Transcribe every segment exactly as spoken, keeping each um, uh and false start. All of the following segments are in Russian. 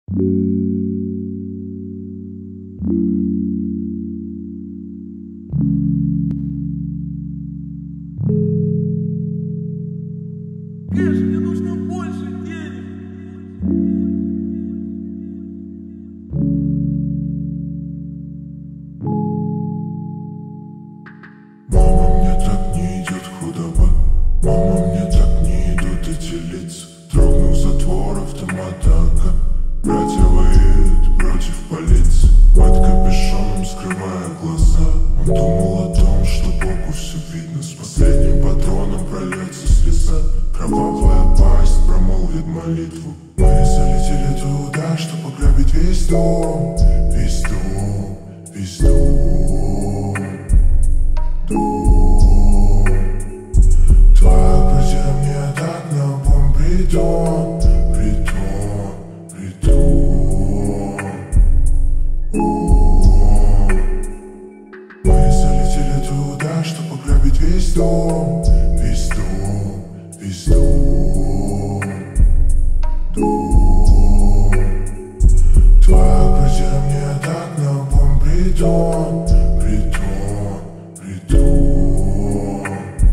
Кэш, мне нужно больше денег. Мама, мне так не идет худоба. Мама, мне так не идут эти лица. Дрогнув затвор автомата, братья воюют против полиции. Под капюшоном скрывая глаза, он думал о том, что Богу все видно. С последним патроном прольется слеза. Кровавая пасть промолвит молитву. Мы залетели туда, чтобы ограбить весь дом. Весь дом, весь дом, дом. Твоя квартира мне так на бомб притон, притон, притон. Мы залетели туда, чтобы ограбить весь дом. Весь дом, весь дом, дом. Твоя квартира мне так на бомб притон, притон, притон.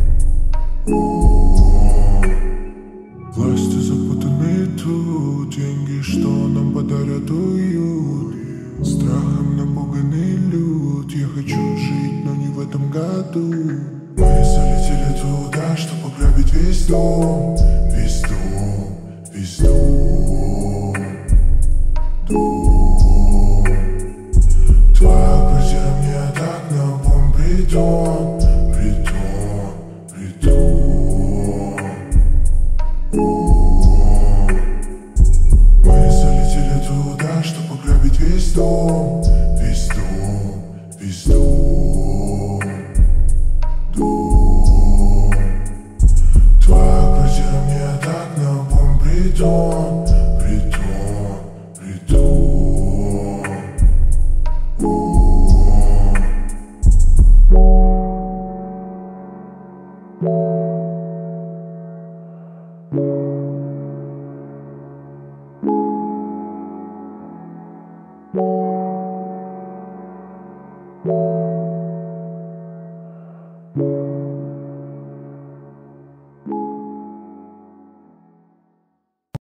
Власти запутанные тут, деньги, что нам подарят уют. Страхом напуганный люд, я хочу жить, но не в этом году. Мы залетели туда, чтобы ограбить весь дом. Весь дом, весь дом, дом. Твоя квартира мне так на бомб притон, притон, притон. Мы залетели туда, чтобы ограбить весь дом. Весь дом, весь дом, дом. Твоя квартира мне так на бомб притон.